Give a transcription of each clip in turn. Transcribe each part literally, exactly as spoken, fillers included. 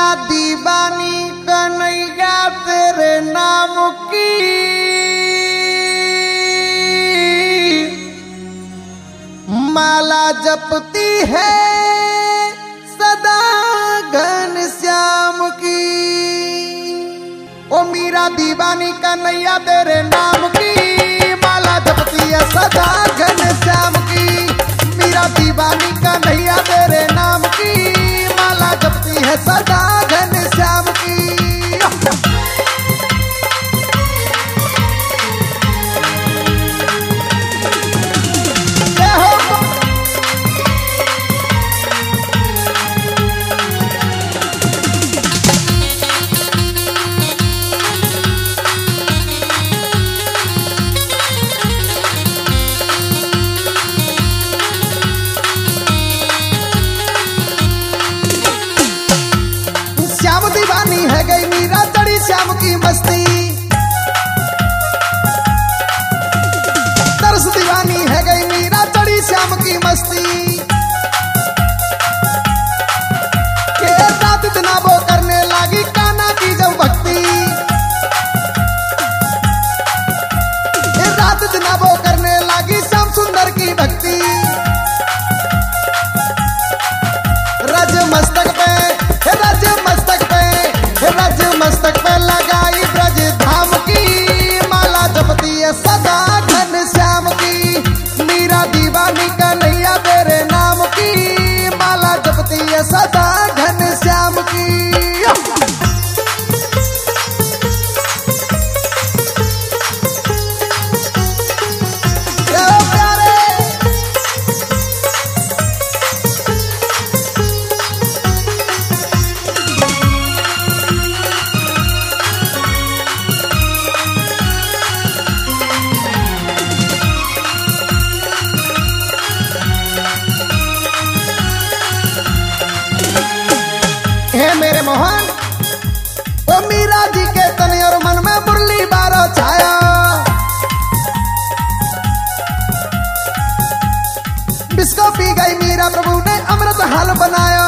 दीवानी कन्हैया तेरे नाम की, माला जपती है सदा घनश्याम की। ओ मीरा दीवानी कन्हैया तेरे नाम की, माला जपती है सदा घनश्याम की। मीरा दीवानी कन्हैया तेरे नाम की, माला जपती है सदा घनश्याम की। श्याम दीवानी है गई मीरा चढ़ी श्याम की मस्ती, तरस दीवानी है गई मीरा चढ़ी श्याम की मस्ती। के रात दिन वो करने लगी कान्हा की जब भक्ति, रात दिन वो करने लगी श्याम सुंदर की भक्ति। रज मस्तक पे रज मस्तक पे रज मस्तक पे लगाई ब्रज धाम की, माला जपती है सदा घनश्याम की। मीरा दीवानी कन्हैया तेरे नाम की, माला जपती है सदा घनश्याम की। हे मेरे मोहन, ओ मीरा जी के तन और मन में मुरली बारो छाया। बिस्को पी गई मीरा प्रभु ने अमृत हाल बनाया।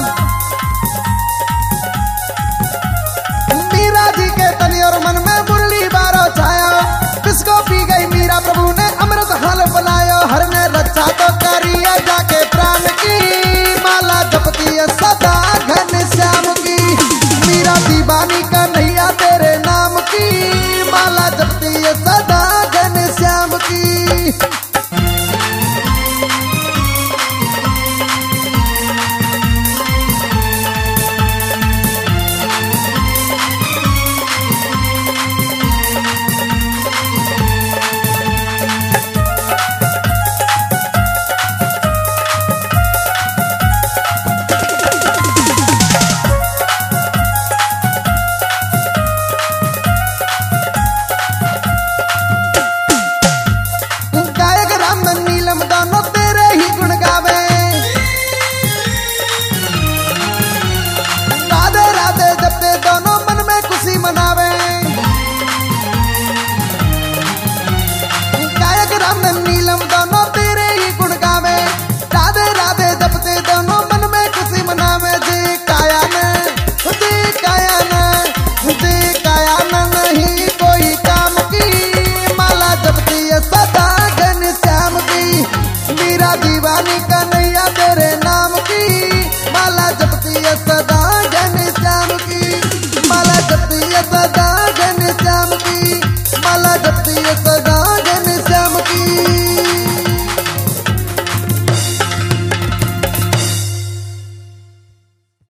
मीरा जी के तन और मन में मुरली बारो छाया। बिस्को पी गई मीरा प्रभु ने अमृत हाल बनाया। हर ने रक्षा तो करिए जाके प्राण की, माला जपती है सदा घनश्याम की। मीरा दीवानी कन्हैया तेरे नाम की, माला जपती है सदा घनश्याम की। दोनों तेरे ही गुण गावे, राधे राधे जपते दोनों मन में खुशी मनावे। गायक राम नीलम दोनों तेरे ही गुण गावे, राधे राधे जपते दोनों मन में खुशी मनावे। जी काया ने जी काया ने जी काया ने नहीं कोई काम की, माला जपती है सदा घनश्याम की। मीरा दीवानी कन्हैया तेरे नाम की, माला जपती है सदा घनश्याम की। माला जपती है सदा घनश्याम की, माला जपती है सदा